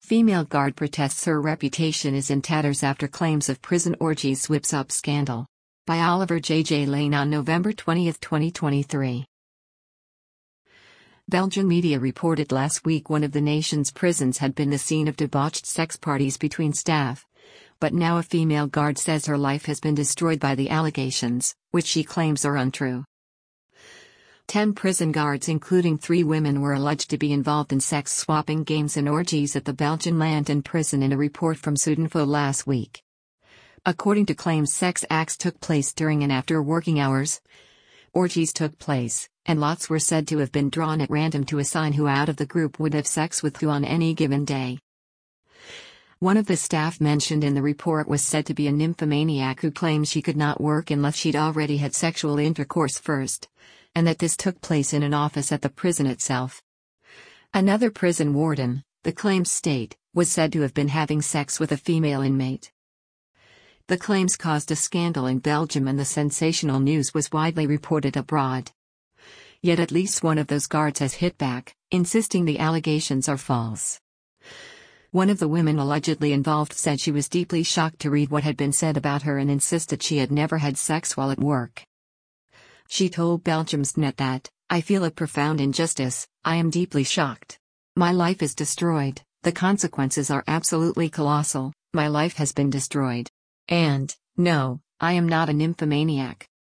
Female guard protests her reputation is in tatters after claims of prison orgies whips up scandal. By Oliver J. Lane on November 20, 2023. Belgian media reported last week one of the nation's prisons had been the scene of debauched sex parties between staff. But now a female guard says her life has been destroyed by the allegations, which she claims are untrue. 10 prison guards including 3 women were alleged to be involved in sex-swapping games and orgies at the Belgian Landen prison in a report from Sudanfo last week. According to claims, sex acts took place during and after working hours. Orgies took place, and lots were said to have been drawn at random to assign who out of the group would have sex with who on any given day. One of the staff mentioned in the report was said to be a nymphomaniac who claimed she could not work unless she'd already had sexual intercourse first, and that this took place in an office at the prison itself. Another prison warden, the claims state, was said to have been having sex with a female inmate. The claims caused a scandal in Belgium and the sensational news was widely reported abroad. Yet at least one of those guards has hit back, insisting the allegations are false. One of the women allegedly involved said she was deeply shocked to read what had been said about her and insisted she had never had sex while at work. She told Belgiumsnet that, "I feel a profound injustice, I am deeply shocked. My life is destroyed, the consequences are absolutely colossal, my life has been destroyed. And, no, I am not a nymphomaniac.